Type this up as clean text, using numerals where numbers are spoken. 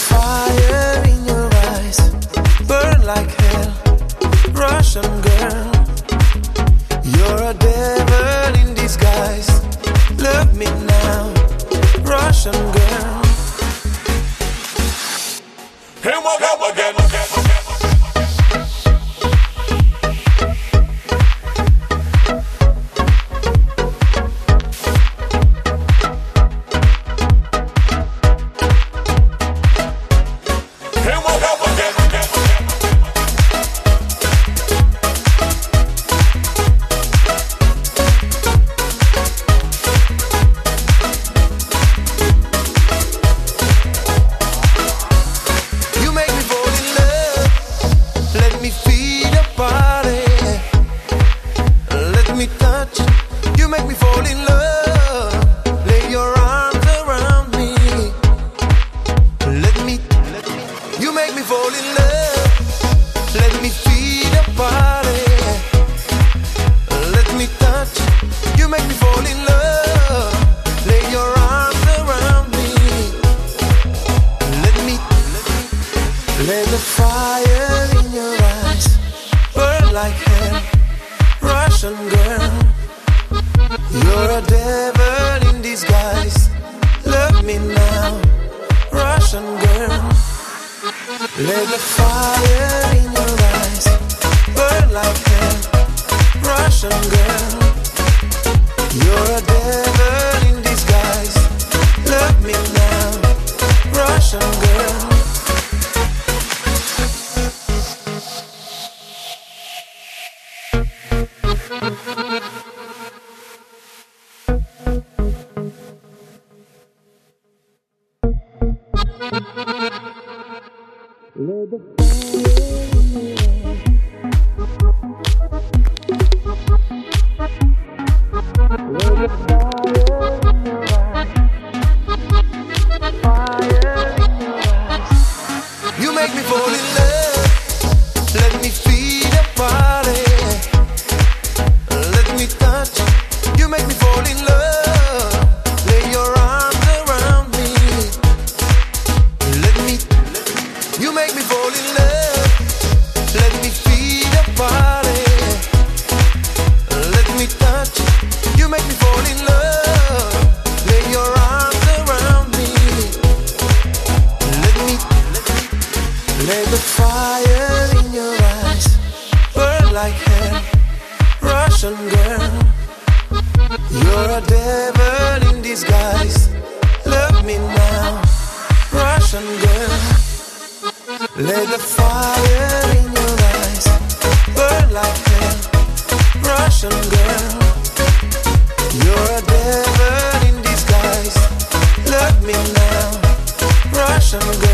fire in your eyes, burn like hell, Russian girl. You're a devil in disguise, love me now, Russian girl. Here we go again. Let the fire in your eyes burn like hell, Russian girl. You're a devil in disguise, love me now, Russian girl. Let the fire in your eyes burn like hell, Russian girl. You're a devil in disguise, love me now, Russian girl. Let the fire in your eyes. You make me fall in love. Let me feel the body. Let me touch. You make me fall in love. Lay your arms around me. You make me fall in love. Let me feel the body. Let me touch. You make me fall in love. Lay your arms around me. Let the fire in your eyes burn like hell, Russian girl. You're a devil in disguise, love me now, Russian girl. Let the fire in your eyes burn like hell, Russian girl. You're a devil in disguise, love me now, Russian girl.